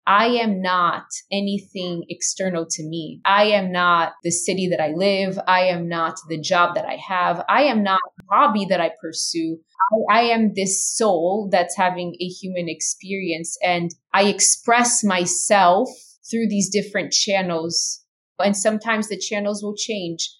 I am not anything external to me. I am not the city that I live. I am not the job that I have. I am not a hobby that I pursue. I am this soul that's having a human experience, and I express myself through these different channels. And sometimes the channels will change.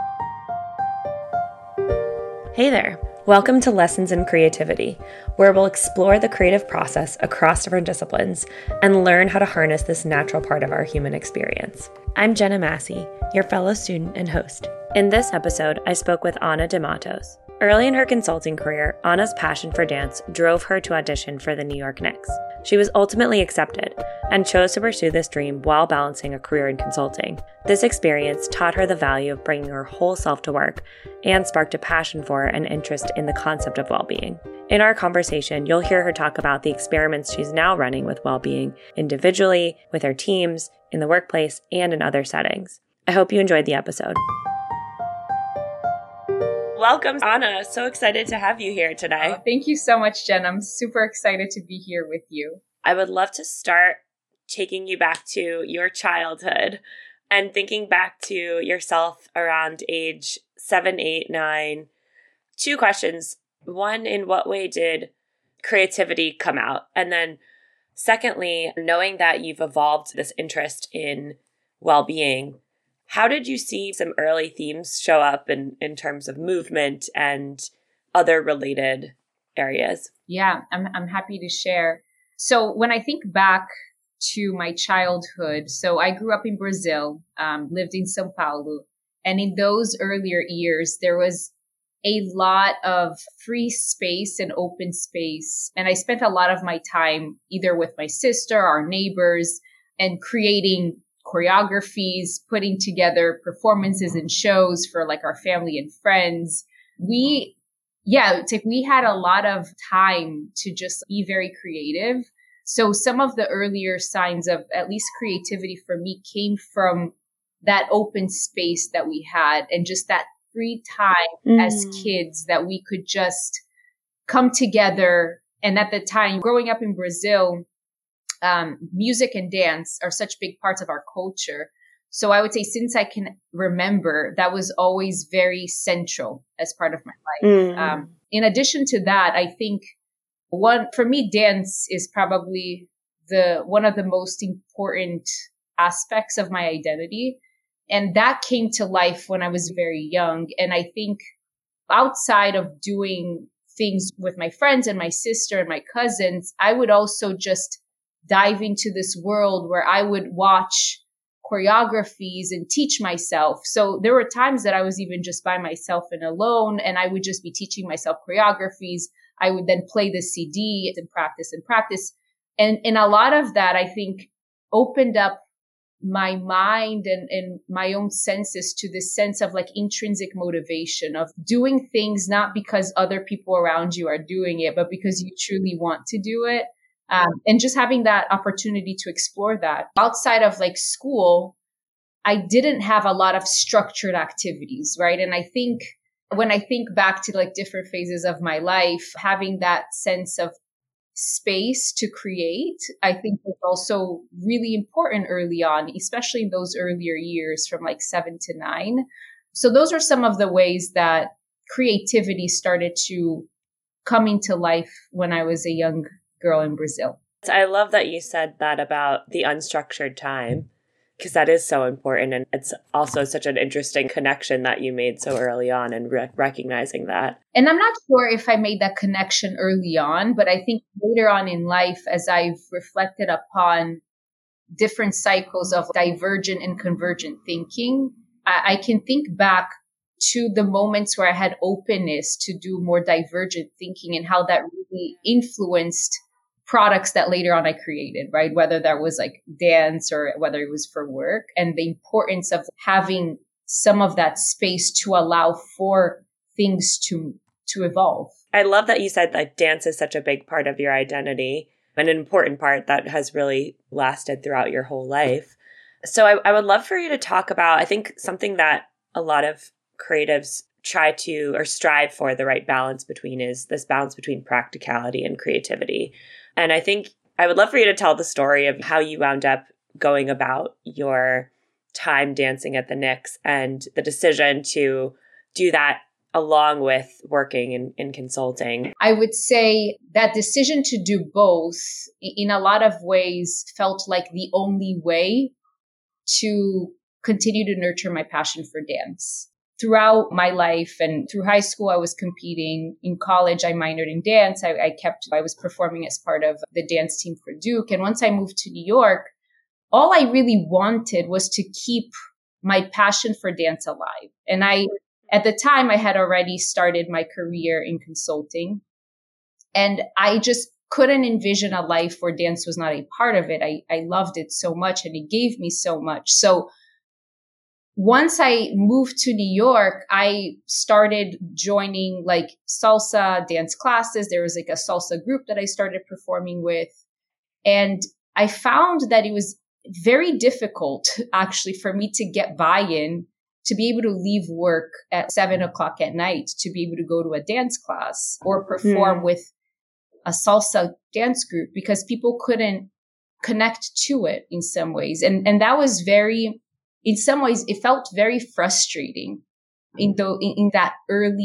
Hey there. Welcome to Lessons in Creativity, where we'll explore the creative process across different disciplines and learn how to harness this natural part of our human experience. I'm Jenna Massey, your fellow student and host. In this episode, I spoke with Anna de Matos. Early in her consulting career, Anna's passion for dance drove her to audition for the New York Knicks. She was ultimately accepted and chose to pursue this dream while balancing a career in consulting. This experience taught her the value of bringing her whole self to work and sparked a passion for and interest in the concept of well-being. In our conversation, you'll hear her talk about the experiments she's now running with well-being individually, with her teams, in the workplace, and in other settings. I hope you enjoyed the episode. Welcome, Anna. So excited to have you here today. Thank you so much, Jen. I'm super excited to be here with you. I would love to start taking you back to your childhood and thinking back to yourself around age 7, 8, 9. Two questions. One, in what way did creativity come out? And then secondly, knowing that you've evolved this interest in well-being, how did you see some early themes show up in terms of movement and other related areas? Yeah, I'm happy to share. So when I think back to my childhood, so I grew up in Brazil, lived in São Paulo. And in those earlier years, there was a lot of free space and open space. And I spent a lot of my time either with my sister, our neighbors, and creating choreographies, putting together performances and shows for like our family and friends. We had a lot of time to just be very creative. So some of the earlier signs of at least creativity for me came from that open space that we had and just that free time as kids that we could just come together. And at the time, growing up in Brazil, music and dance are such big parts of our culture. So I would say since I can remember, that was always very central as part of my life. In addition to that, I think for me, dance is probably one of the most important aspects of my identity. And that came to life when I was very young. And I think outside of doing things with my friends and my sister and my cousins, I would also just dive into this world where I would watch choreographies and teach myself. So there were times that I was even just by myself and alone, and I would just be teaching myself choreographies. I would then play the CD and practice. And a lot of that, I think, opened up my mind and my own senses to this sense of like intrinsic motivation of doing things, not because other people around you are doing it, but because you truly want to do it. And just having that opportunity to explore that outside of like school, I didn't have a lot of structured activities, right? And I think when I think back to like different phases of my life, having that sense of space to create, I think was also really important early on, especially in those earlier years from like 7 to 9. So those are some of the ways that creativity started to come into life when I was a young girl in Brazil. I love that you said that about the unstructured time, because that is so important. And it's also such an interesting connection that you made so early on and recognizing that. And I'm not sure if I made that connection early on, but I think later on in life, as I've reflected upon different cycles of divergent and convergent thinking, I can think back to the moments where I had openness to do more divergent thinking and how that really influenced products that later on I created, right? Whether that was like dance or whether it was for work, and the importance of having some of that space to allow for things to evolve. I love that you said that dance is such a big part of your identity and an important part that has really lasted throughout your whole life. So I would love for you to talk about, I think something that a lot of creatives try to or strive for the right balance between is this balance between practicality and creativity. And I think I would love for you to tell the story of how you wound up going about your time dancing at the Knicks and the decision to do that along with working in consulting. I would say that decision to do both in a lot of ways felt like the only way to continue to nurture my passion for dance. Throughout my life and through high school, I was competing. In college, I minored in dance. I was performing as part of the dance team for Duke. And once I moved to New York, all I really wanted was to keep my passion for dance alive. And at the time, I had already started my career in consulting. And I just couldn't envision a life where dance was not a part of it. I loved it so much and it gave me so much. So once I moved to New York, I started joining like salsa dance classes. There was like a salsa group that I started performing with. And I found that it was very difficult actually for me to get buy-in to be able to leave work at 7:00 at night to be able to go to a dance class or perform with a salsa dance group because people couldn't connect to it in some ways. And that was in some ways, it felt very frustrating in that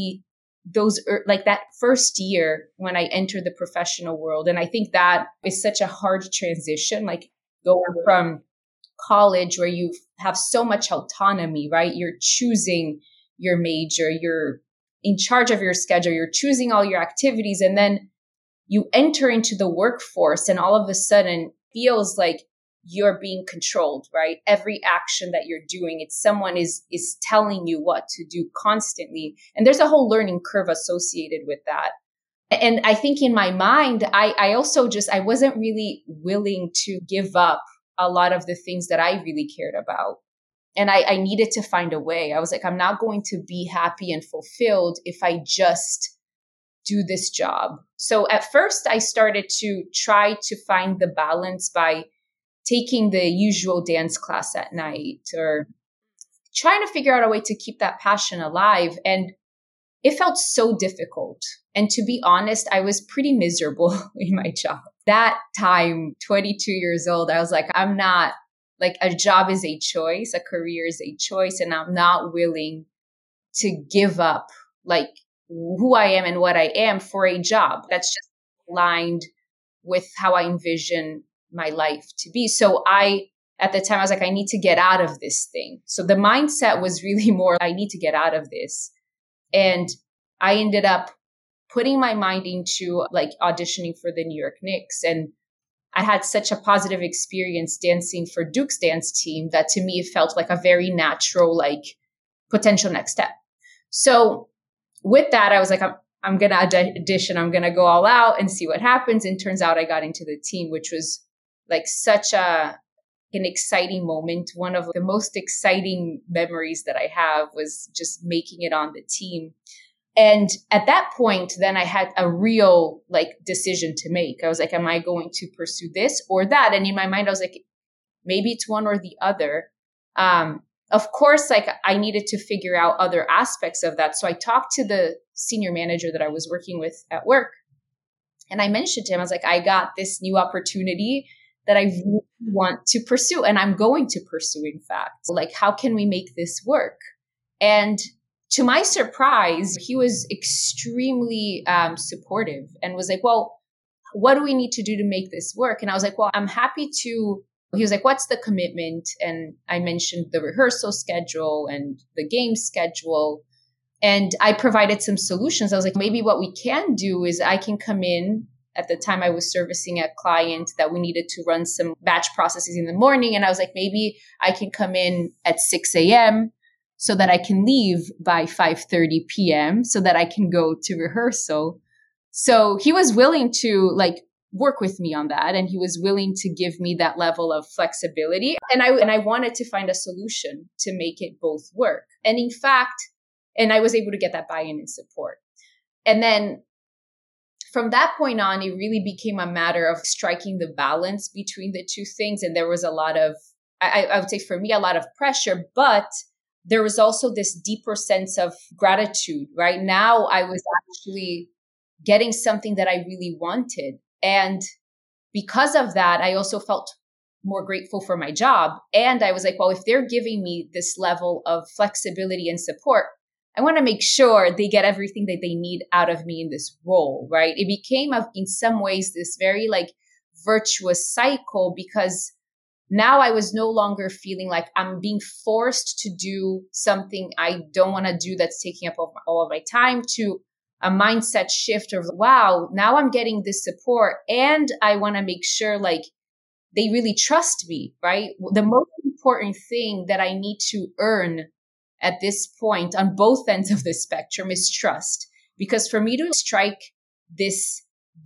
that first year when I entered the professional world. And I think that is such a hard transition, like going from college where you have so much autonomy, right? You're choosing your major, you're in charge of your schedule, you're choosing all your activities, and then you enter into the workforce and all of a sudden feels like you're being controlled, right? Every action that you're doing, someone is telling you what to do constantly. And there's a whole learning curve associated with that. And I think in my mind, I also I wasn't really willing to give up a lot of the things that I really cared about. And I needed to find a way. I was like, I'm not going to be happy and fulfilled if I just do this job. So at first I started to try to find the balance by taking the usual dance class at night or trying to figure out a way to keep that passion alive. And it felt so difficult. And to be honest, I was pretty miserable in my job. That time, 22 years old, I was like, I'm not, like, a job is a choice, a career is a choice, and I'm not willing to give up, like, who I am and what I am for a job that's just aligned with how I envision my life to be. So at the time, I was like, I need to get out of this thing. So the mindset was really more, I need to get out of this. And I ended up putting my mind into like auditioning for the New York Knicks. And I had such a positive experience dancing for Duke's dance team that to me, it felt like a very natural, like, potential next step. So with that, I was like, I'm going to audition. I'm going to go all out and see what happens. And turns out I got into the team, which was like such an exciting moment. One of the most exciting memories that I have was just making it on the team. And at that point, then I had a real like decision to make. I was like, am I going to pursue this or that? And in my mind, I was like, maybe it's one or the other. Of course, like, I needed to figure out other aspects of that. So I talked to the senior manager that I was working with at work. And I mentioned to him, I was like, I got this new opportunity that I really want to pursue. And I'm going to pursue, in fact. So, like, how can we make this work? And to my surprise, he was extremely supportive and was like, well, what do we need to do to make this work? And I was like, well, I'm happy to. He was like, what's the commitment? And I mentioned the rehearsal schedule and the game schedule. And I provided some solutions. I was like, maybe what we can do is I can come in. At the time, I was servicing a client that we needed to run some batch processes in the morning. And I was like, maybe I can come in at 6 a.m. so that I can leave by 5:30 p.m. so that I can go to rehearsal. So he was willing to like work with me on that. And he was willing to give me that level of flexibility. And I wanted to find a solution to make it both work. And in fact, and I was able to get that buy-in and support. And then from that point on, it really became a matter of striking the balance between the two things. And there was a lot of, I would say for me, a lot of pressure, but there was also this deeper sense of gratitude, right? Now I was actually getting something that I really wanted. And because of that, I also felt more grateful for my job. And I was like, well, if they're giving me this level of flexibility and support, I want to make sure they get everything that they need out of me in this role, right? It became, in some ways, this very like virtuous cycle, because now I was no longer feeling like I'm being forced to do something I don't want to do that's taking up all of my time, to a mindset shift of, wow, now I'm getting this support and I want to make sure like they really trust me, right? The most important thing that I need to earn at this point on both ends of the spectrum is trust. Because for me to strike this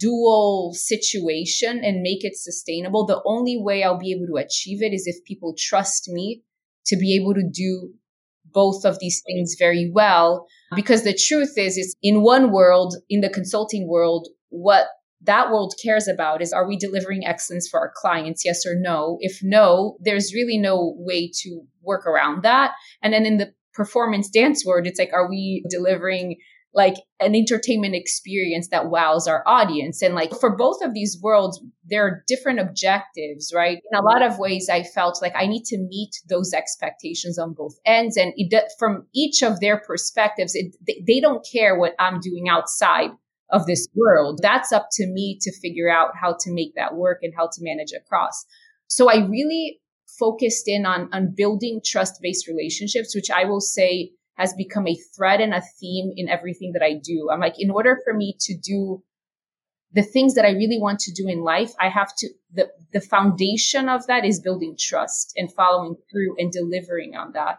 dual situation and make it sustainable, the only way I'll be able to achieve it is if people trust me to be able to do both of these things very well. Because the truth is, it's in one world, in the consulting world, what that world cares about is, are we delivering excellence for our clients? Yes or no? If no, there's really no way to work around that. And then in the performance dance world, it's like, are we delivering like an entertainment experience that wows our audience? And like for both of these worlds, there are different objectives, right? In a lot of ways, I felt like I need to meet those expectations on both ends. And from each of their perspectives, they don't care what I'm doing outside of this world. That's up to me to figure out how to make that work and how to manage across. So I really focused in on building trust-based relationships, which I will say has become a thread and a theme in everything that I do. I'm like, in order for me to do the things that I really want to do in life, I have to, the foundation of that is building trust and following through and delivering on that.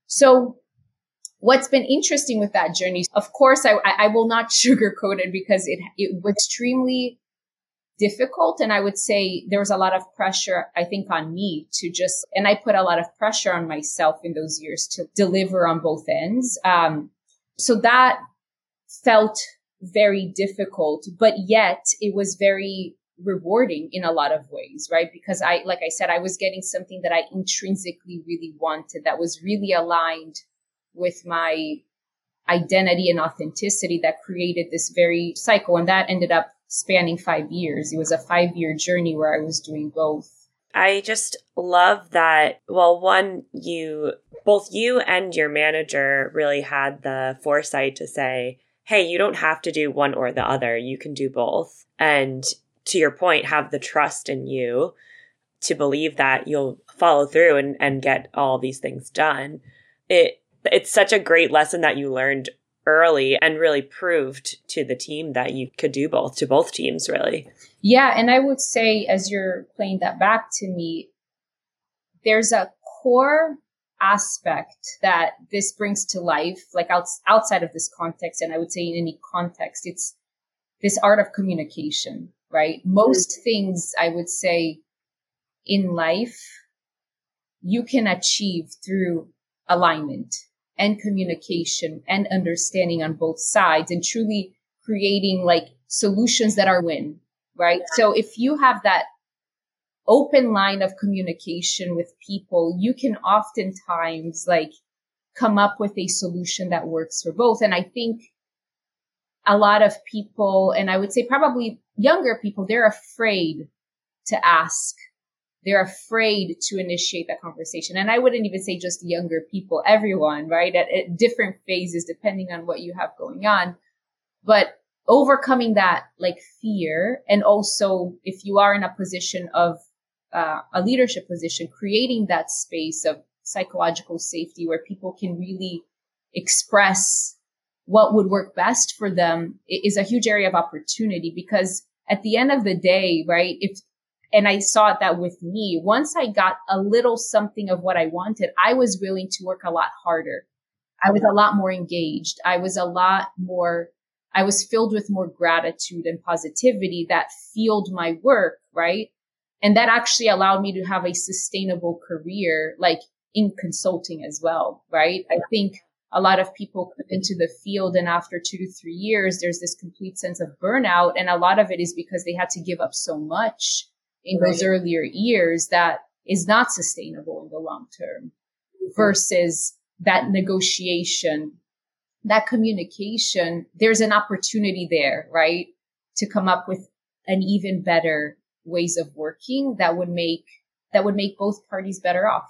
So what's been interesting with that journey, of course, I will not sugarcoat it, because it was extremely difficult. And I would say there was a lot of pressure, I think, on me and I put a lot of pressure on myself in those years to deliver on both ends. So that felt very difficult, but yet it was very rewarding in a lot of ways, right? Because like I said, I was getting something that I intrinsically really wanted, that was really aligned with my identity and authenticity, that created this very cycle. And that ended up spanning 5 years. It was a 5-year journey where I was doing both. I just love that. Well, both you and your manager really had the foresight to say, hey, you don't have to do one or the other. You can do both. And to your point, have the trust in you to believe that you'll follow through and get all these things done. It's such a great lesson that you learned early and really proved to the team that you could do both, to both teams, really. Yeah. And I would say, as you're playing that back to me, there's a core aspect that this brings to life, like outside of this context. And I would say in any context, it's this art of communication, right? Most things I would say in life, you can achieve through alignment and communication and understanding on both sides, and truly creating like solutions that are win, right? So if you have that open line of communication with people, you can oftentimes like come up with a solution that works for both. And I think a lot of people, and I would say probably younger people, they're afraid to ask. They're afraid to initiate that conversation. And I wouldn't even say just younger people, everyone, right? At different phases, depending on what you have going on. But overcoming that like fear, and also if you are in a position of a leadership position, creating that space of psychological safety where people can really express what would work best for them is a huge area of opportunity. Because at the end of the day, right, and I saw that with me, once I got a little something of what I wanted, I was willing to work a lot harder. I was a lot more engaged. I was filled with more gratitude and positivity that fueled my work, right? And that actually allowed me to have a sustainable career, like in consulting as well, right? I think a lot of people come into the field, and after 2 to 3 years, there's this complete sense of burnout. And a lot of it is because they had to give up so much in those earlier years that is not sustainable in the long term, versus that negotiation, that communication. There's an opportunity there, right, to come up with an even better ways of working that would make both parties better off.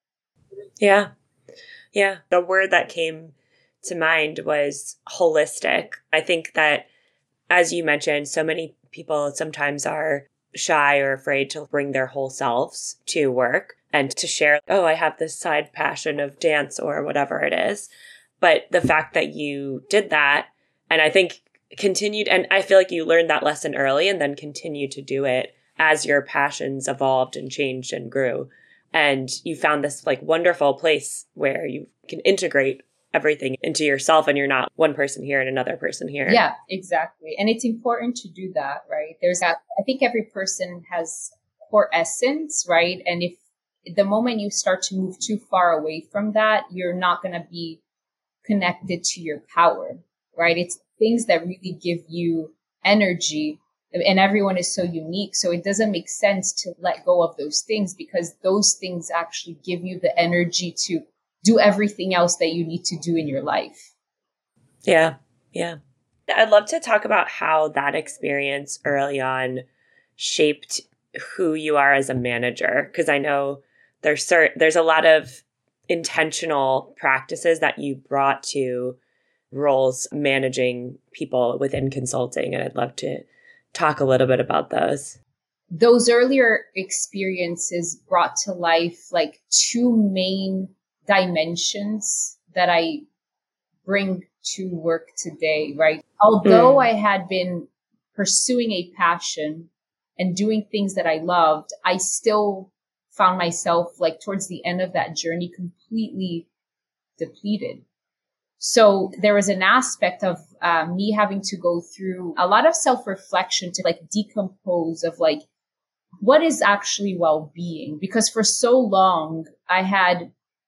Yeah. Yeah. The word that came to mind was holistic. I think that, as you mentioned, so many people sometimes are shy or afraid to bring their whole selves to work and to share, oh, I have this side passion of dance or whatever it is. But the fact that you did that, and I think continued, and I feel like you learned that lesson early and then continued to do it as your passions evolved and changed and grew. And you found this like wonderful place where you can integrate everything into yourself and you're not one person here and another person here. Yeah, exactly. And it's important to do that, right? I think every person has core essence, right? And if the moment you start to move too far away from that, you're not going to be connected to your power, right? It's things that really give you energy, and everyone is so unique. So it doesn't make sense to let go of those things, because those things actually give you the energy to do everything else that you need to do in your life. Yeah. Yeah. I'd love to talk about how that experience early on shaped who you are as a manager. Because I know there's a lot of intentional practices that you brought to roles managing people within consulting. And I'd love to talk a little bit about those. Those earlier experiences brought to life like two main dimensions that I bring to work today, right? Although I had been pursuing a passion and doing things that I loved, I still found myself like towards the end of that journey completely depleted. So there was an aspect of me having to go through a lot of self-reflection to like decompose of like, what is actually well-being? Because for so long I had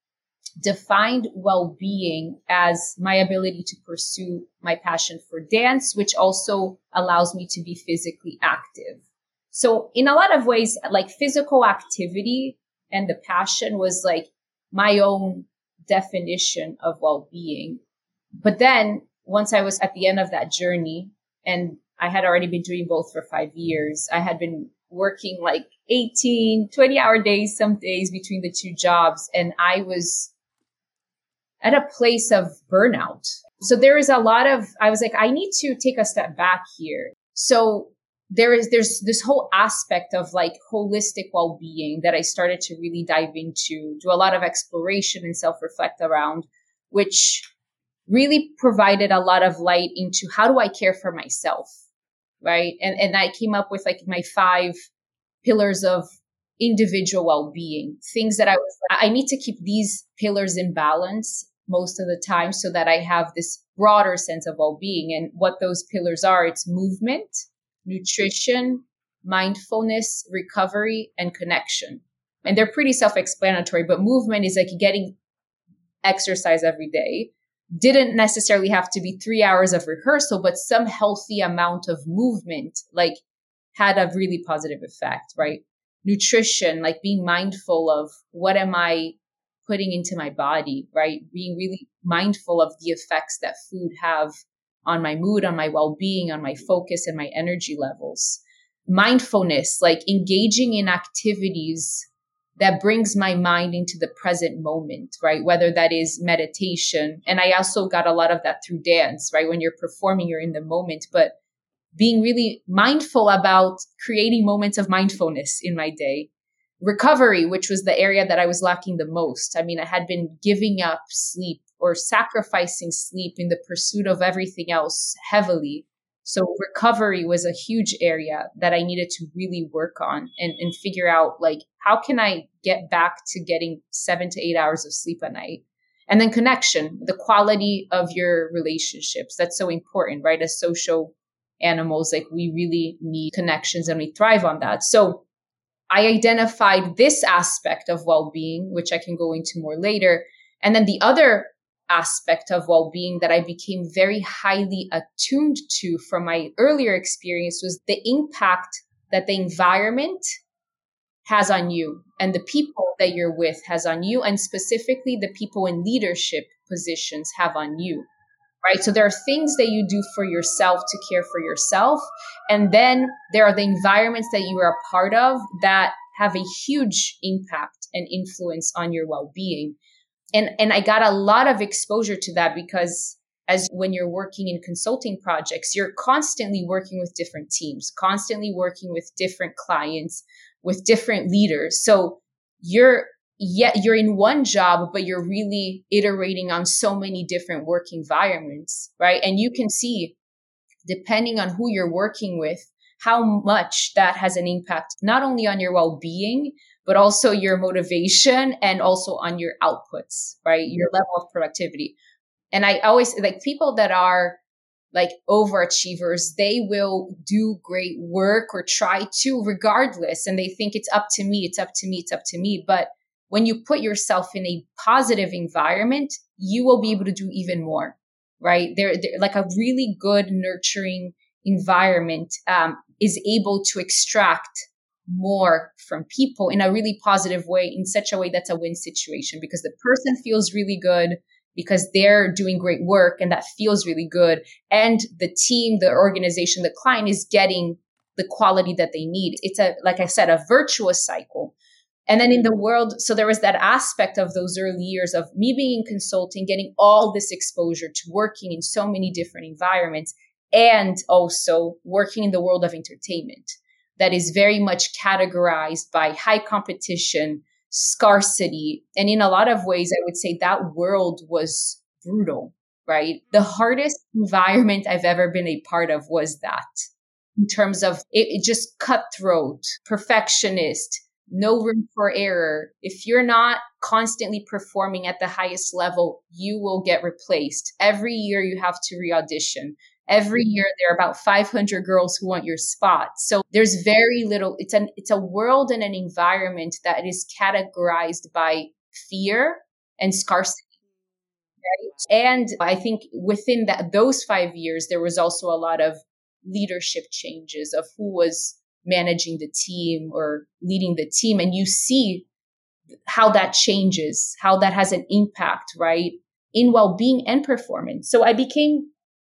defined well-being as my ability to pursue my passion for dance, which also allows me to be physically active. So in a lot of ways, like physical activity and the passion was like my own definition of well-being. But then once I was at the end of that journey, and I had already been doing both for 5 years, I had been working like 18, 20-hour days, some days between the two jobs. And I was at a place of burnout. So there is I was like, I need to take a step back here. So there's this whole aspect of like holistic well-being that I started to really dive into, do a lot of exploration and self-reflect around, which really provided a lot of light into how do I care for myself, right? And I came up with like my 5 pillars of individual well-being, things that I need to keep these pillars in balance most of the time so that I have this broader sense of well-being. And what those pillars are, it's movement, nutrition, mindfulness, recovery, and connection. And they're pretty self-explanatory, but movement is like getting exercise every day. Didn't necessarily have to be 3 hours of rehearsal, but some healthy amount of movement, like had a really positive effect, right? Nutrition, like being mindful of what am I putting into my body, right? Being really mindful of the effects that food have on my mood, on my well-being, on my focus and my energy levels. Mindfulness, like engaging in activities that brings my mind into the present moment, right? Whether that is meditation. And I also got a lot of that through dance, right? When you're performing, you're in the moment, but being really mindful about creating moments of mindfulness in my day. Recovery, which was the area that I was lacking the most. I mean, I had been giving up sleep or sacrificing sleep in the pursuit of everything else heavily. So recovery was a huge area that I needed to really work on and figure out, like, how can I get back to getting 7 to 8 hours of sleep a night? And then connection, the quality of your relationships. That's so important, right? As social animals, like we really need connections and we thrive on that. So I identified this aspect of well-being, which I can go into more later. And then the other aspect of well-being that I became very highly attuned to from my earlier experience was the impact that the environment has on you and the people that you're with has on you, and specifically the people in leadership positions have on you, right? So there are things that you do for yourself to care for yourself. And then there are the environments that you are a part of that have a huge impact and influence on your well-being. And I got a lot of exposure to that because as when you're working in consulting projects, you're constantly working with different teams, constantly working with different clients, with different leaders. So you're in one job, but you're really iterating on so many different work environments, right? And you can see, depending on who you're working with, how much that has an impact, not only on your well-being, but also your motivation and also on your outputs, right? Your level of productivity. And I always like people that are like overachievers, they will do great work or try to regardless. And they think it's up to me, it's up to me, it's up to me. But when you put yourself in a positive environment, you will be able to do even more, right? They're like a really good nurturing environment is able to extract more from people in a really positive way, in such a way that's a win situation, because the person feels really good because they're doing great work and that feels really good. And the team, the organization, the client is getting the quality that they need. It's like I said, a virtuous cycle. And then in the world, so there was that aspect of those early years of me being in consulting, getting all this exposure to working in so many different environments, and also working in the world of entertainment that is very much categorized by high competition, scarcity. And in a lot of ways, I would say that world was brutal, right? The hardest environment I've ever been a part of was that, in terms of it just cutthroat, perfectionist, no room for error. If you're not constantly performing at the highest level, you will get replaced. Every year you have to re-audition. Every year there are about 500 girls who want your spot. So there's very little, it's a world and an environment that is categorized by fear and scarcity. Right? And I think within those 5 years, there was also a lot of leadership changes of who was managing the team or leading the team. And you see how that changes, how that has an impact, right, in well-being and performance. So I became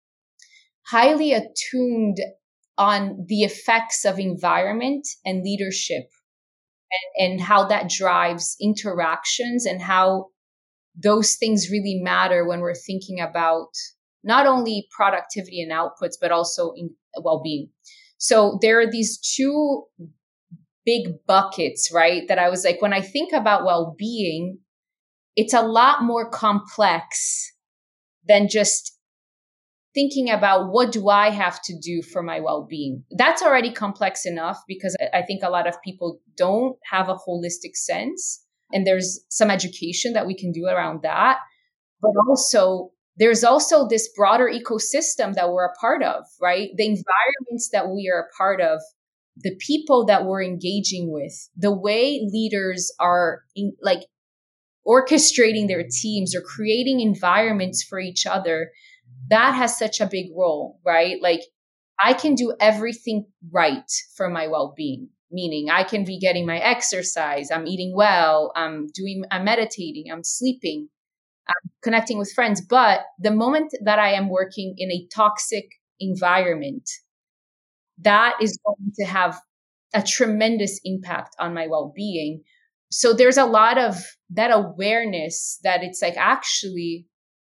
highly attuned on the effects of environment and leadership and how that drives interactions and how those things really matter when we're thinking about not only productivity and outputs, but also in well-being. So there are these two big buckets, right? That I was like, when I think about well-being, it's a lot more complex than just thinking about what do I have to do for my well-being. That's already complex enough because I think a lot of people don't have a holistic sense. And there's some education that we can do around that. But also, there's also this broader ecosystem that we're a part of, right? The environments that we are a part of, the people that we're engaging with, the way leaders are orchestrating their teams or creating environments for each other, that has such a big role, right? Like I can do everything right for my well-being, meaning I can be getting my exercise, I'm eating well, I'm meditating, I'm sleeping, I'm connecting with friends. But the moment that I am working in a toxic environment, that is going to have a tremendous impact on my well-being. So there's a lot of that awareness that it's like, actually,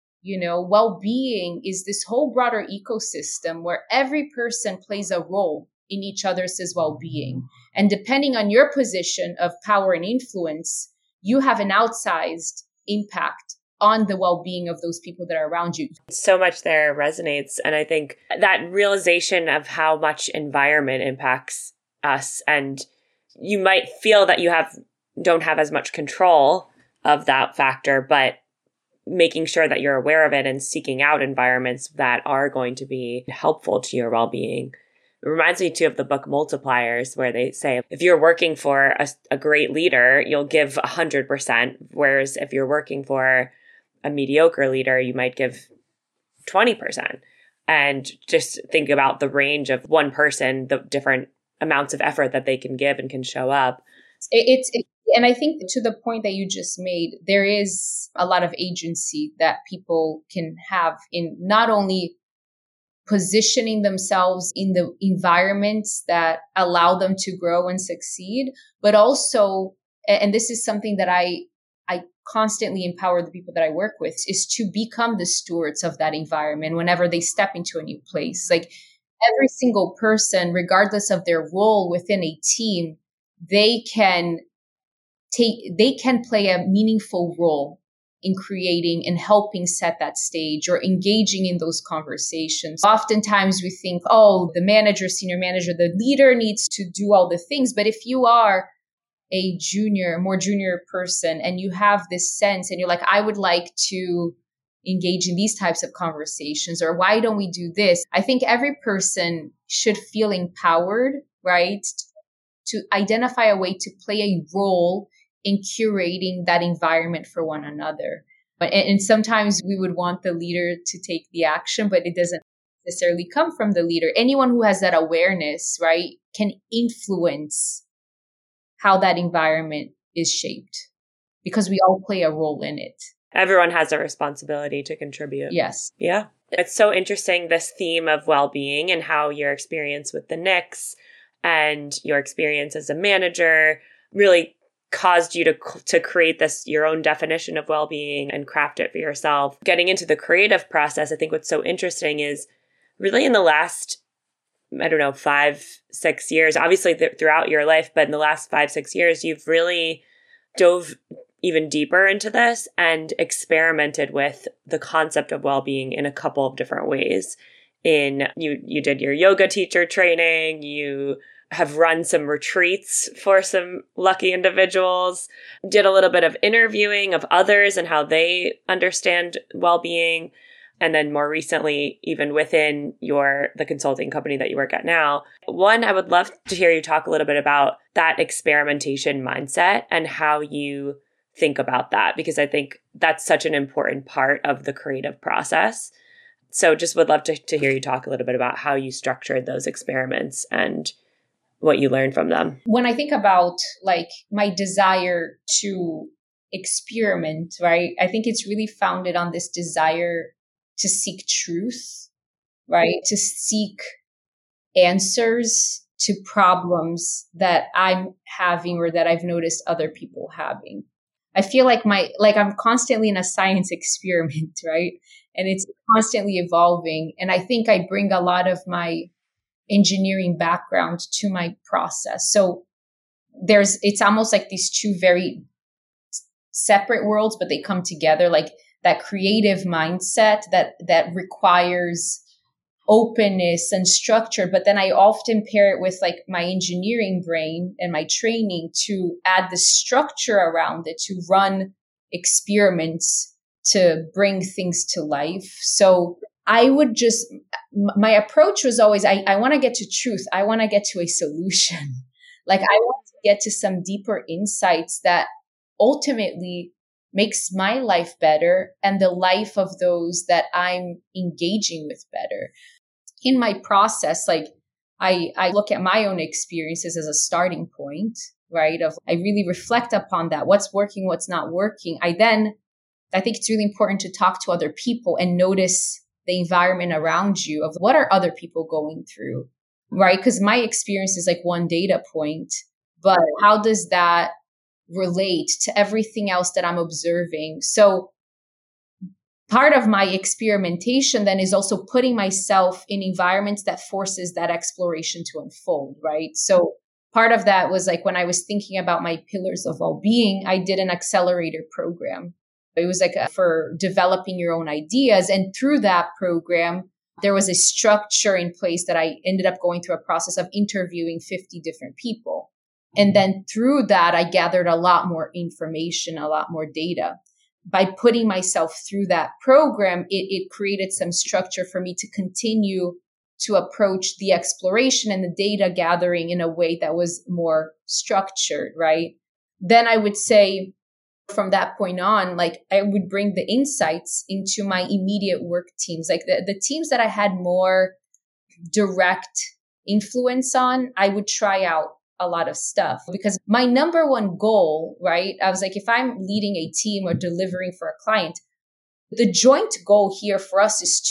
well-being is this whole broader ecosystem where every person plays a role in each other's well-being. And depending on your position of power and influence, you have an outsized impact on the well-being of those people that are around you. So much there resonates. And I think that realization of how much environment impacts us, and you might feel that you don't have as much control of that factor, but making sure that you're aware of it and seeking out environments that are going to be helpful to your well-being. It reminds me too of the book Multipliers, where they say, if you're working for a great leader, you'll give 100%. Whereas if you're working for a mediocre leader, you might give 20%. And just think about the range of one person, the different amounts of effort that they can give and can show up. And I think to the point that you just made, there is a lot of agency that people can have in not only positioning themselves in the environments that allow them to grow and succeed, but also, and this is something that I constantly empower the people that I work with, is to become the stewards of that environment whenever they step into a new place. Like every single person, regardless of their role within a team, they can play a meaningful role in creating and helping set that stage or engaging in those conversations. Oftentimes we think, oh, the manager, senior manager, the leader needs to do all the things. But if you are a more junior person and you have this sense and you're like, I would like to engage in these types of conversations, or why don't we do this? I think every person should feel empowered, right? To identify a way to play a role in curating that environment for one another. And sometimes we would want the leader to take the action, but it doesn't necessarily come from the leader. Anyone who has that awareness, right, can influence how that environment is shaped because we all play a role in it. Everyone has a responsibility to contribute. Yes. Yeah. It's so interesting, this theme of well-being and how your experience with the Knicks and your experience as a manager really caused you to create this, your own definition of well-being and craft it for yourself. Getting into the creative process, I think what's so interesting is really in the last, 5-6 years, obviously throughout your life, but in the last 5-6 years, you've really dove even deeper into this and experimented with the concept of well-being in a couple of different ways. You did your yoga teacher training, you have run some retreats for some lucky individuals, did a little bit of interviewing of others and how they understand well-being. And then more recently, even within the consulting company that you work at now. One, I would love to hear you talk a little bit about that experimentation mindset and how you think about that, because I think that's such an important part of the creative process. So just would love to hear you talk a little bit about how you structured those experiments and what you learned from them. When I think about like my desire to experiment, right, I think it's really founded on this desire to seek truth, right, to seek answers to problems that I'm having or that I've noticed other people having. I feel like I'm constantly in a science experiment, right? And it's constantly evolving. And I think I bring a lot of my engineering background to my process. So it's almost like these two very separate worlds, but they come together, like that creative mindset that requires openness and structure. But then I often pair it with like my engineering brain and my training to add the structure around it, to run experiments, to bring things to life. So my approach was always, I want to get to truth. I want to get to a solution. Like I want to get to some deeper insights that ultimately makes my life better and the life of those that I'm engaging with better. In my process, like I look at my own experiences as a starting point, right? I really reflect upon that. What's working, what's not working. I think it's really important to talk to other people and notice the environment around you of what are other people going through, right? Because my experience is like one data point, but how does that relate to everything else that I'm observing? So part of my experimentation then is also putting myself in environments that forces that exploration to unfold, right? So part of that was like when I was thinking about my pillars of well-being, I did an accelerator program. It was like for developing your own ideas. And through that program, there was a structure in place that I ended up going through a process of interviewing 50 different people. And then through that, I gathered a lot more information, a lot more data. By putting myself through that program, it created some structure for me to continue to approach the exploration and the data gathering in a way that was more structured, right? Then I would say from that point on, like I would bring the insights into my immediate work teams, like the teams that I had more direct influence on, I would try out a lot of stuff because my number one goal, right? I was like, if I'm leading a team or delivering for a client, the joint goal here for us is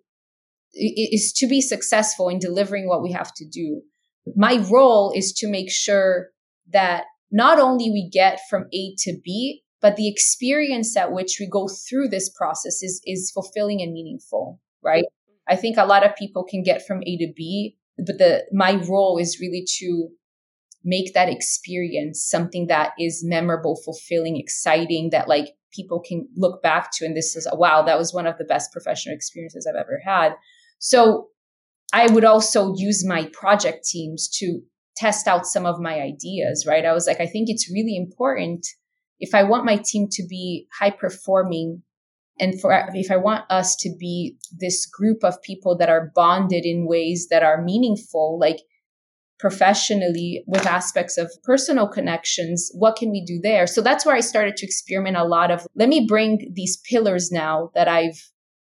to be successful in delivering what we have to do. My role is to make sure that not only we get from A to B, but the experience at which we go through this process is fulfilling and meaningful, right? I think a lot of people can get from A to B, but my role is really to make that experience something that is memorable, fulfilling, exciting, that like people can look back to. And this is, wow, that was one of the best professional experiences I've ever had. So I would also use my project teams to test out some of my ideas, right? I was like, I think it's really important if I want my team to be high performing and if I want us to be this group of people that are bonded in ways that are meaningful, like professionally with aspects of personal connections, what can we do there? So that's where I started to experiment a lot of, let me bring these pillars now that I've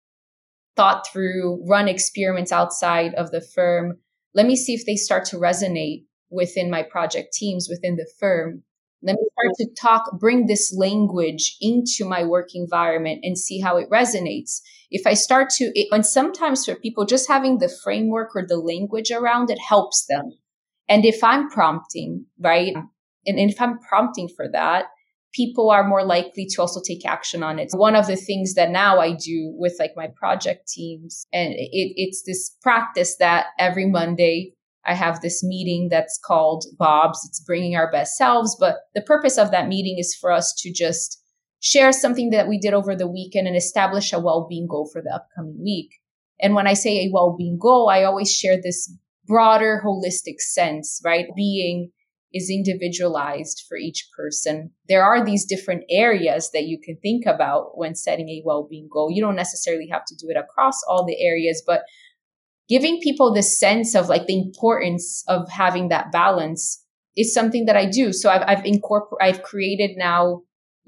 thought through, run experiments outside of the firm. Let me see if they start to resonate within my project teams within the firm. Let me start to bring this language into my work environment and see how it resonates. If I start to, and sometimes for people, just having the framework or the language around it helps them. And if I'm prompting, right? And if I'm prompting for that, people are more likely to also take action on it. One of the things that now I do with like my project teams, and it's this practice that every Monday I have this meeting that's called Bob's. It's bringing our best selves. But the purpose of that meeting is for us to just share something that we did over the weekend and establish a well-being goal for the upcoming week. And when I say a well-being goal, I always share this broader holistic sense, right? Being is individualized for each person. There are these different areas that you can think about when setting a well-being goal. You don't necessarily have to do it across all the areas, but giving people the sense of like the importance of having that balance is something that I do. So I've created now,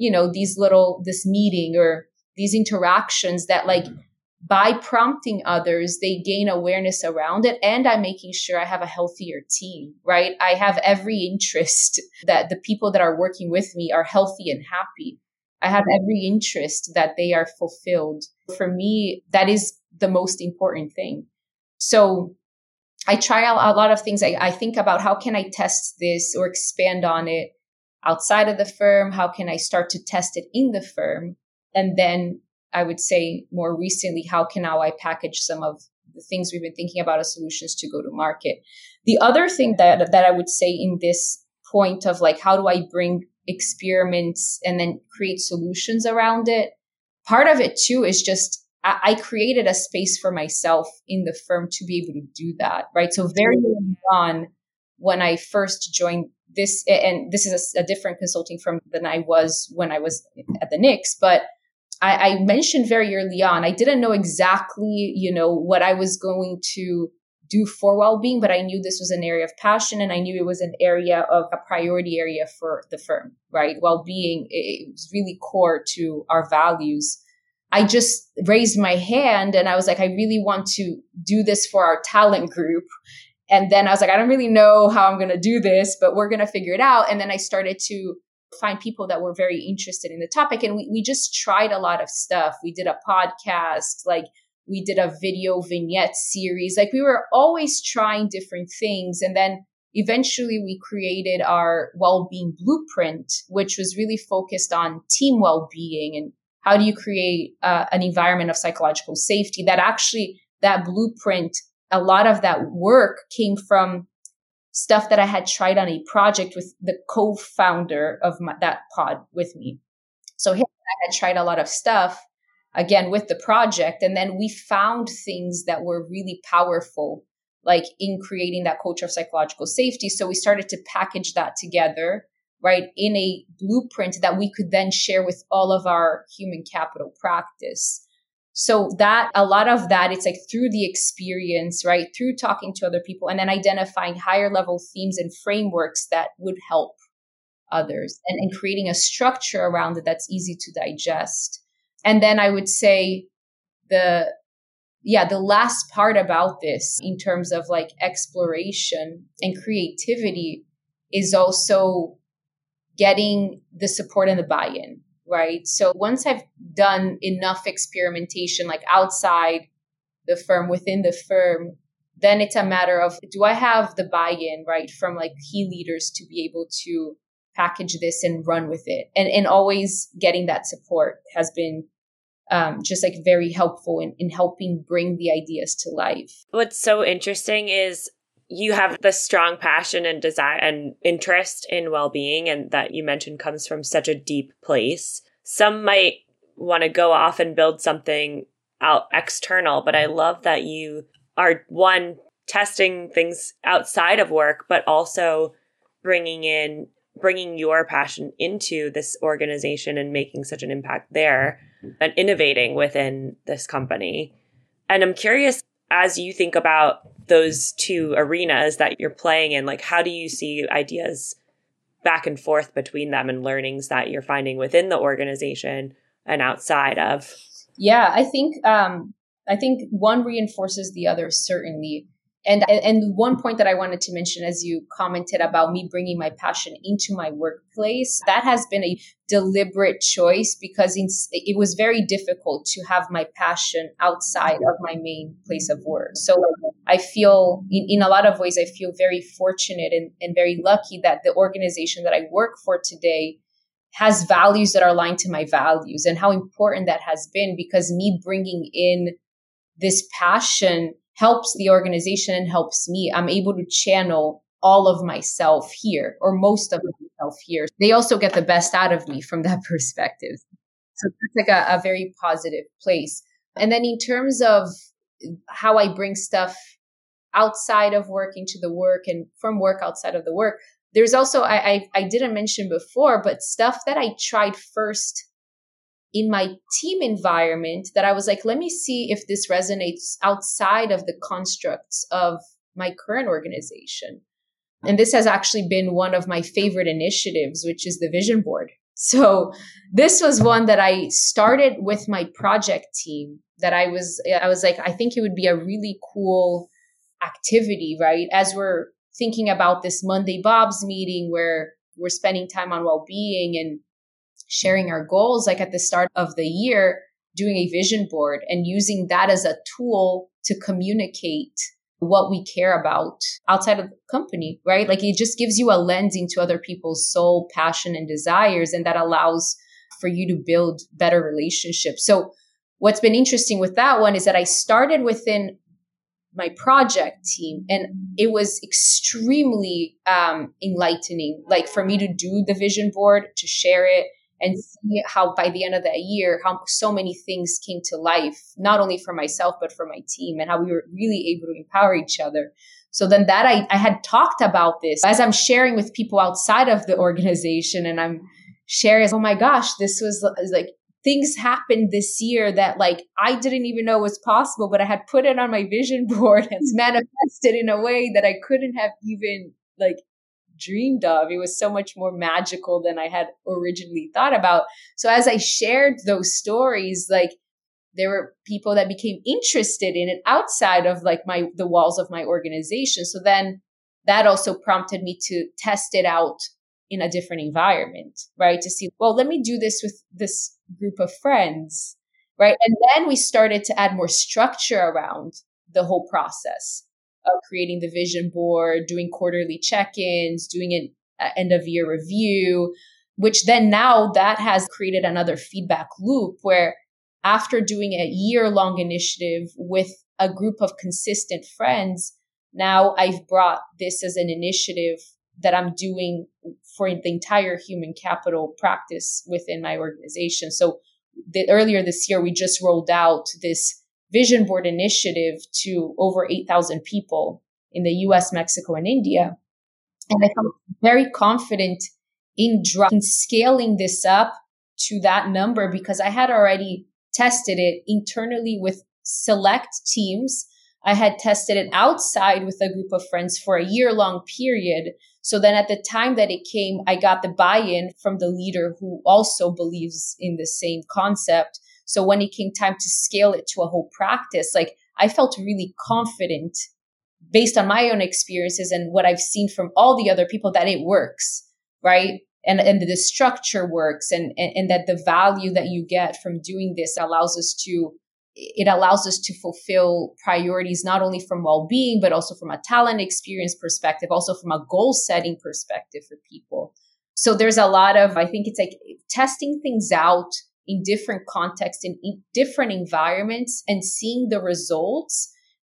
this meeting or these interactions that like, by prompting others, they gain awareness around it. And I'm making sure I have a healthier team, right? I have every interest that the people that are working with me are healthy and happy. I have every interest that they are fulfilled. For me, that is the most important thing. So I try a lot of things. I think about how can I test this or expand on it outside of the firm? How can I start to test it in the firm? And then I would say more recently, how can now I package some of the things we've been thinking about as solutions to go to market? The other thing that I would say in this point of like, how do I bring experiments and then create solutions around it? Part of it too is just, I created a space for myself in the firm to be able to do that, right? So very early on, when I first joined this, and this is a different consulting firm than I was when I was at the Knicks, but I mentioned very early on, I didn't know exactly, what I was going to do for well-being, but I knew this was an area of passion and I knew it was an area of a priority area for the firm, right? Well-being, it was really core to our values. I just raised my hand and I was like, I really want to do this for our talent group. And then I was like, I don't really know how I'm going to do this, but we're going to figure it out. And then I started to find people that were very interested in the topic. And we just tried a lot of stuff. We did a podcast, like we did a video vignette series. Like we were always trying different things. And then eventually we created our well-being blueprint, which was really focused on team well-being and how do you create an environment of psychological safety. That blueprint, a lot of that work came from stuff that I had tried on a project with the co-founder of that pod with me. So him and I had tried a lot of stuff, again, with the project. And then we found things that were really powerful, like in creating that culture of psychological safety. So we started to package that together, right, in a blueprint that we could then share with all of our human capital practice. So that a lot of that, it's like through the experience, right? Through talking to other people and then identifying higher level themes and frameworks that would help others and creating a structure around it that's easy to digest. And then I would say the last part about this in terms of like exploration and creativity is also getting the support and the buy-in, right? So once I've done enough experimentation, like outside the firm, within the firm, then it's a matter of, do I have the buy-in, right, from like key leaders to be able to package this and run with it? And always getting that support has been just like very helpful in helping bring the ideas to life. What's so interesting is you have the strong passion and desire and interest in well-being, and that you mentioned comes from such a deep place. Some might want to go off and build something out external, but I love that you are, one, testing things outside of work, but also bringing your passion into this organization and making such an impact there and innovating within this company. And I'm curious, as you think about those two arenas that you're playing in, like, how do you see ideas back and forth between them and learnings that you're finding within the organization and outside of? Yeah, I think one reinforces the other, certainly. And one point that I wanted to mention, as you commented about me bringing my passion into my workplace, that has been a deliberate choice, because it was very difficult to have my passion outside of my main place of work. So I feel in a lot of ways, I feel very fortunate and very lucky that the organization that I work for today has values that are aligned to my values, and how important that has been, because me bringing in this passion helps the organization and helps me. I'm able to channel all of myself here, or most of myself here. They also get the best out of me from that perspective. So it's like a very positive place. And then in terms of how I bring stuff outside of work into the work, and from work outside of the work, there's also, I didn't mention before, but stuff that I tried first in my team environment that I was like, let me see if this resonates outside of the constructs of my current organization. And this has actually been one of my favorite initiatives, which is the vision board. So this was one that I started with my project team, that I was like, I think it would be a really cool activity, right? As we're thinking about this Monday Bob's meeting, where we're spending time on well-being and sharing our goals, like at the start of the year, doing a vision board and using that as a tool to communicate what we care about outside of the company, right? Like, it just gives you a lens into other people's soul, passion, and desires, and that allows for you to build better relationships. So what's been interesting with that one is that I started within my project team, and it was extremely enlightening, like for me to do the vision board, to share it, and see how by the end of the year, how so many things came to life, not only for myself, but for my team, and how we were really able to empower each other. So then that I had talked about this as I'm sharing with people outside of the organization, and I'm sharing, oh my gosh, this was like, things happened this year that like I didn't even know was possible, but I had put it on my vision board and it's manifested in a way that I couldn't have even like dreamed of. It was so much more magical than I had originally thought about. So as I shared those stories, like there were people that became interested in it outside of like the walls of my organization. So then that also prompted me to test it out in a different environment, right? To see, well, let me do this with this group of friends, right? And then we started to add more structure around the whole process of creating the vision board, doing quarterly check-ins, doing an end of year review, which then now that has created another feedback loop where after doing a year-long initiative with a group of consistent friends, now I've brought this as an initiative that I'm doing for the entire human capital practice within my organization. So earlier this year, we just rolled out this vision board initiative to over 8,000 people in the US, Mexico, and India. And I felt very confident in scaling this up to that number because I had already tested it internally with select teams. I had tested it outside with a group of friends for a year-long period. So then at the time that it came, I got the buy-in from the leader who also believes in the same concept. So when it came time to scale it to a whole practice, like I felt really confident based on my own experiences and what I've seen from all the other people, that it works, right? And the structure works, and that the value that you get from doing this allows us to fulfill priorities, not only from well-being, but also from a talent experience perspective, also from a goal setting perspective for people. So there's a lot of, I think it's like testing things out in different contexts, in different environments, and seeing the results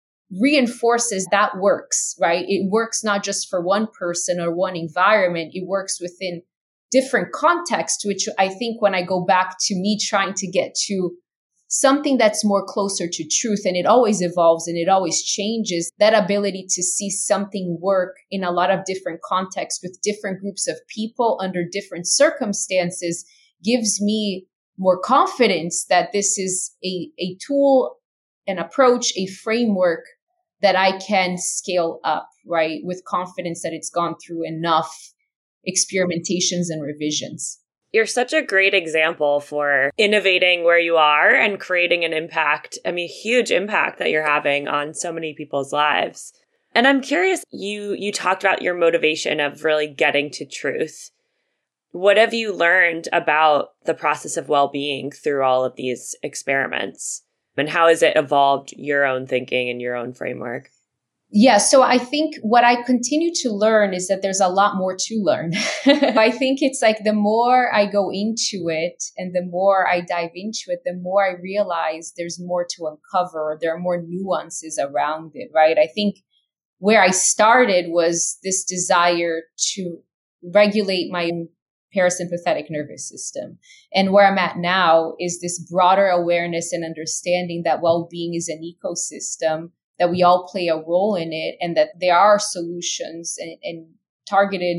reinforces that works, right? It works not just for one person or one environment. It works within different contexts, which I think when I go back to me trying to get to something that's more closer to truth, and it always evolves and it always changes, that ability to see something work in a lot of different contexts with different groups of people under different circumstances gives me more confidence that this is a tool, an approach, a framework that I can scale up, right? With confidence that it's gone through enough experimentations and revisions. You're such a great example for innovating where you are and creating an impact. I mean, huge impact that you're having on so many people's lives. And I'm curious, you talked about your motivation of really getting to truth. What have you learned about the process of well-being through all of these experiments? And how has it evolved your own thinking and your own framework? Yeah, so I think what I continue to learn is that there's a lot more to learn. I think it's like the more I go into it and the more I dive into it, the more I realize there's more to uncover. There are more nuances around it, right? I think where I started was this desire to regulate my parasympathetic nervous system. And where I'm at now is this broader awareness and understanding that well-being is an ecosystem, that we all play a role in it, and that there are solutions and targeted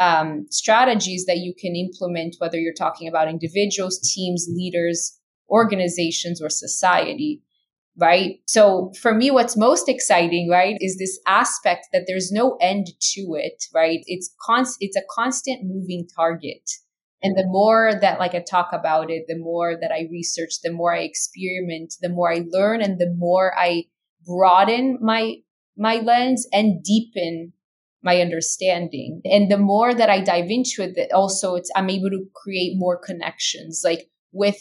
strategies that you can implement, whether you're talking about individuals, teams, leaders, organizations, or society, right? So for me, what's most exciting, right, is this aspect that there's no end to it, right? It's a constant moving target. And the more that like I talk about it, the more that I research, the more I experiment, the more I learn, and the more I broaden my lens and deepen my understanding. And the more that I dive into it, that also I'm able to create more connections, like with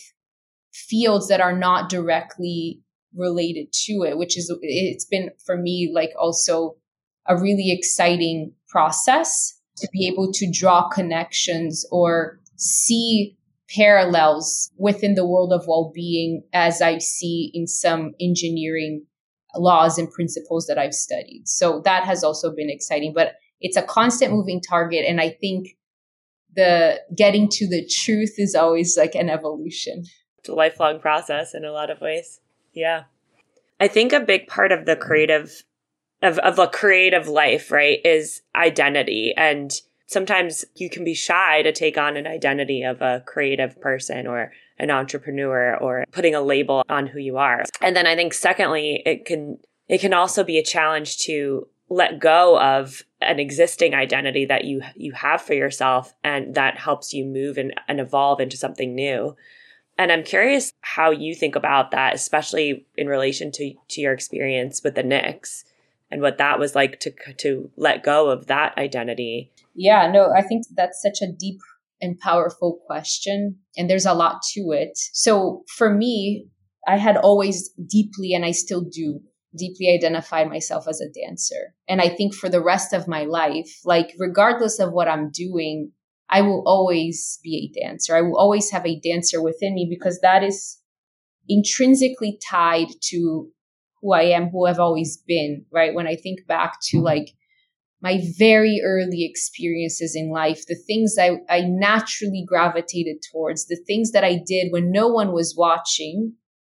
fields that are not directly related to it, it's been for me like also a really exciting process to be able to draw connections or see parallels within the world of well-being as I see in some engineering laws and principles that I've studied. So that has also been exciting, but it's a constant moving target. And I think the getting to the truth is always like an evolution. It's a lifelong process in a lot of ways. Yeah. I think a big part of the creative life, right, is identity. And sometimes you can be shy to take on an identity of a creative person or an entrepreneur or putting a label on who you are. And then I think secondly, it can also be a challenge to let go of an existing identity that you have for yourself, and that helps you move and evolve into something new. And I'm curious how you think about that, especially in relation to your experience with the Knicks and what that was like to let go of that identity. Yeah, no, I think that's such a deep and powerful question, and there's a lot to it. So for me, I had always deeply, and I still do, deeply identified myself as a dancer. And I think for the rest of my life, like regardless of what I'm doing, I will always be a dancer. I will always have a dancer within me because that is intrinsically tied to who I am, who I've always been, right? When I think back to like my very early experiences in life, the things I naturally gravitated towards, the things that I did when no one was watching,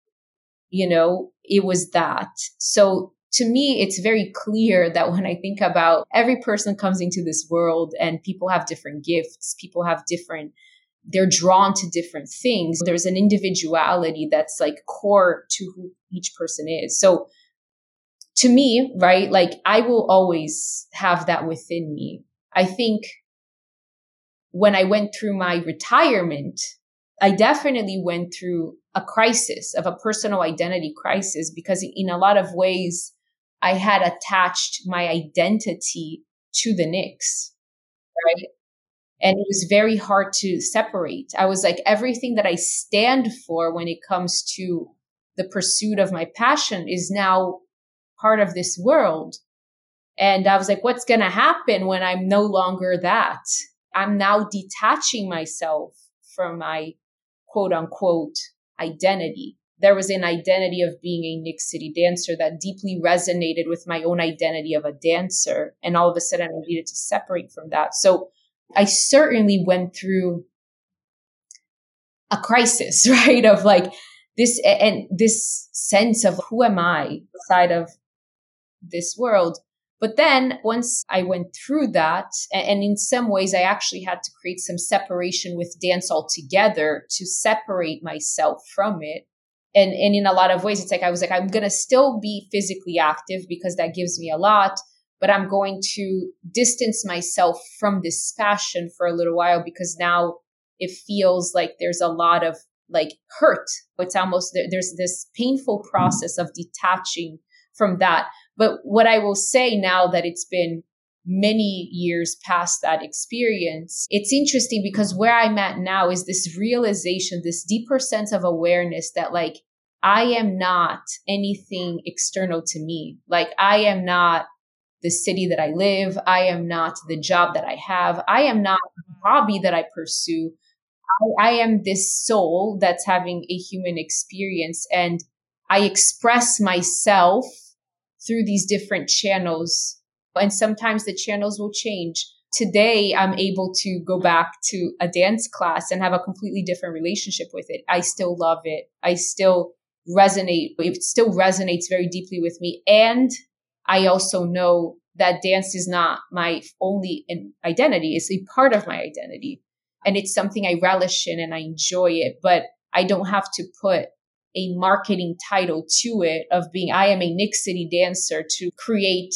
it was that. So to me, it's very clear that when I think about every person comes into this world and people have different gifts, they're drawn to different things. There's an individuality that's like core to who each person is. So to me, right, like I will always have that within me. I think when I went through my retirement, I definitely went through a crisis of a personal identity crisis because in a lot of ways, I had attached my identity to the Knicks, right? And it was very hard to separate. I was like, everything that I stand for when it comes to the pursuit of my passion is now part of this world. And I was like, what's going to happen when I'm no longer that? I'm now detaching myself from my quote unquote identity. There was an identity of being a Knick City dancer that deeply resonated with my own identity of a dancer. And all of a sudden I needed to separate from that. So I certainly went through a crisis, right? Of like this and this sense of who am I outside of this world. But then once I went through that, and in some ways I actually had to create some separation with dance altogether to separate myself from it. And in a lot of ways, it's like, I was like, I'm going to still be physically active because that gives me a lot, but I'm going to distance myself from this passion for a little while because now it feels like there's a lot of like hurt. It's almost, there's this painful process of detaching from that. But what I will say now that it's been many years past that experience, it's interesting because where I'm at now is this realization, this deeper sense of awareness that like, I am not anything external to me. Like I am not the city that I live. I am not the job that I have. I am not the hobby that I pursue. I am this soul that's having a human experience, and I express myself through these different channels. And sometimes the channels will change. Today, I'm able to go back to a dance class and have a completely different relationship with it. I still love it. I still resonate. It still resonates very deeply with me. And I also know that dance is not my only identity. It's a part of my identity. And it's something I relish in and I enjoy it, but I don't have to put a marketing title to it of being, I am a Knick City dancer to create,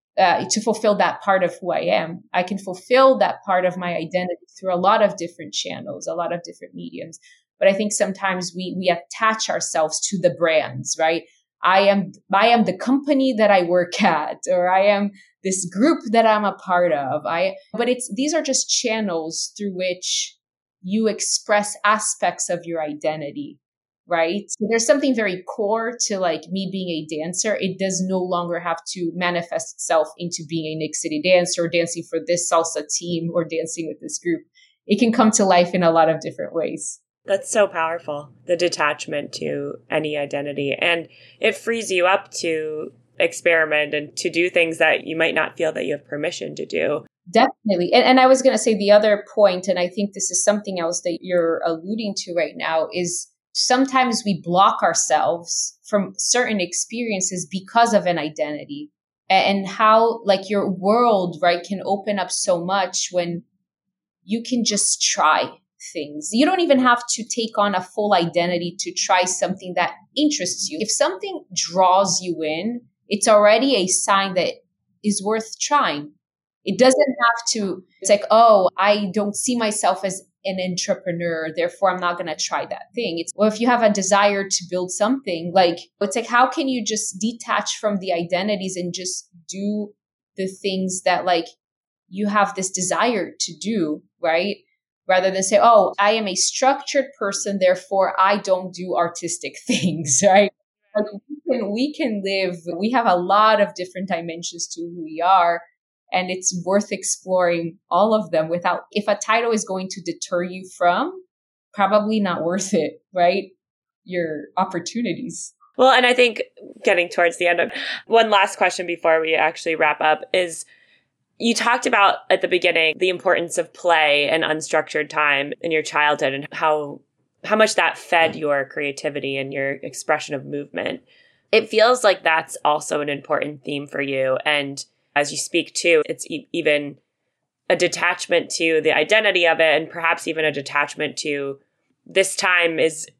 to fulfill that part of who I am. I can fulfill that part of my identity through a lot of different channels, a lot of different mediums. But I think sometimes we attach ourselves to the brands, right? I am the company that I work at, or I am this group that I'm a part of. But these are just channels through which you express aspects of your identity, right? So there's something very core to like me being a dancer. It does no longer have to manifest itself into being a Knick City dancer or dancing for this salsa team or dancing with this group. It can come to life in a lot of different ways. That's so powerful, the detachment to any identity. And it frees you up to experiment and to do things that you might not feel that you have permission to do. Definitely. And I was going to say the other point, and I think this is something else that you're alluding to right now, is sometimes we block ourselves from certain experiences because of an identity, and how like your world, right, can open up so much when you can just try things. You don't even have to take on a full identity to try something that interests you. If something draws you in, it's already a sign that is worth trying. It doesn't have to, it's like, oh, I don't see myself as an entrepreneur, therefore I'm not going to try that thing. It's, well, if you have a desire to build something, like, it's like, how can you just detach from the identities and just do the things that like you have this desire to do, right? Rather than say, oh, I am a structured person, therefore I don't do artistic things, right? Like we can live, we have a lot of different dimensions to who we are. And it's worth exploring all of them without, if a title is going to deter you from, probably not worth it, right? Your opportunities. Well, and I think getting towards the end of one last question before we actually wrap up is, you talked about at the beginning the importance of play and unstructured time in your childhood and how much that fed your creativity and your expression of movement. It feels like that's also an important theme for you. And as you speak to, it's even a detachment to the identity of it, and perhaps even a detachment to this time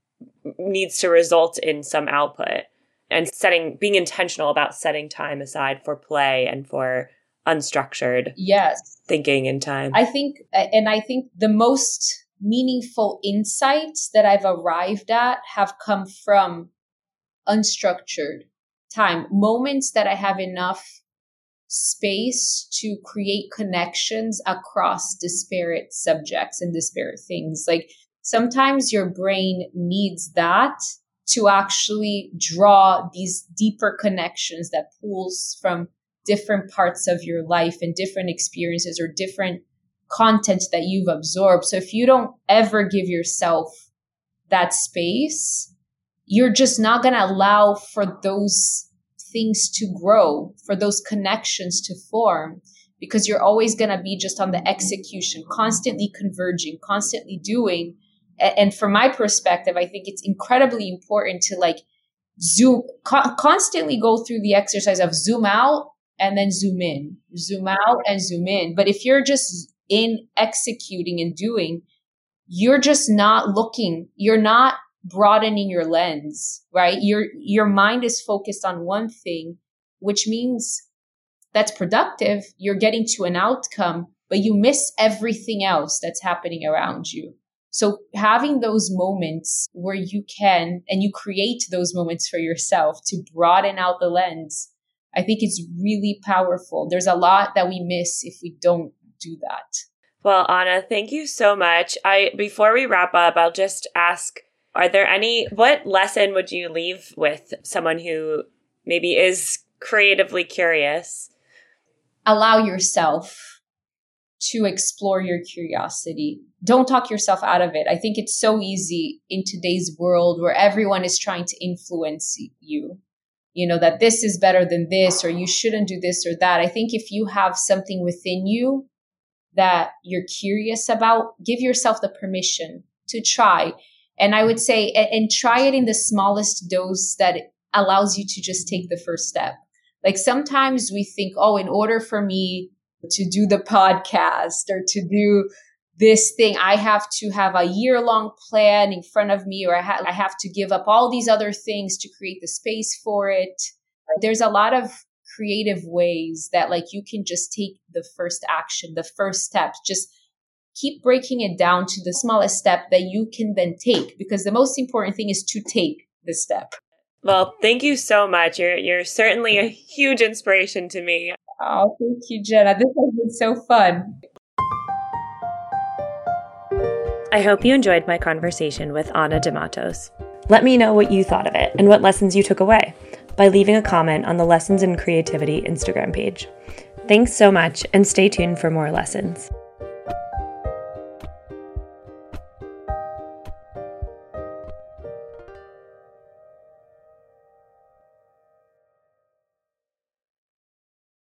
needs to result in some output, and being intentional about setting time aside for play and for unstructured thinking and time. I think the most meaningful insights that I've arrived at have come from unstructured time, moments that I have enough space to create connections across disparate subjects and disparate things. Like sometimes your brain needs that to actually draw these deeper connections that pulls from different parts of your life and different experiences or different content that you've absorbed. So if you don't ever give yourself that space, you're just not going to allow for those things to grow, for those connections to form, because you're always going to be just on the execution, constantly converging, constantly doing. And from my perspective, I think it's incredibly important to like constantly go through the exercise of zoom out and then zoom in, zoom out and zoom in. But if you're just in executing and doing, you're just not looking, you're not broadening your lens, right? Your mind is focused on one thing, which means that's productive. You're getting to an outcome, but you miss everything else that's happening around you. So having those moments where you can, and you create those moments for yourself to broaden out the lens, I think it's really powerful. There's a lot that we miss if we don't do that. Well, Anna, thank you so much. Before we wrap up, I'll just ask, what lesson would you leave with someone who maybe is creatively curious? Allow yourself to explore your curiosity. Don't talk yourself out of it. I think it's so easy in today's world where everyone is trying to influence you, that this is better than this, or you shouldn't do this or that. I think if you have something within you that you're curious about, give yourself the permission to try. And I would say, and try it in the smallest dose that allows you to just take the first step. Like sometimes we think, in order for me to do the podcast or to do this thing, I have to have a year-long plan in front of me, or I have to give up all these other things to create the space for it. There's a lot of creative ways that like you can just take the first action, the first step. Just keep breaking it down to the smallest step that you can then take, because the most important thing is to take the step. Well, thank you so much. You're certainly a huge inspiration to me. Oh, thank you, Jenna. This has been so fun. I hope you enjoyed my conversation with Anna de Matos. Let me know what you thought of it and what lessons you took away by leaving a comment on the Lessons in Creativity Instagram page. Thanks so much, and stay tuned for more lessons.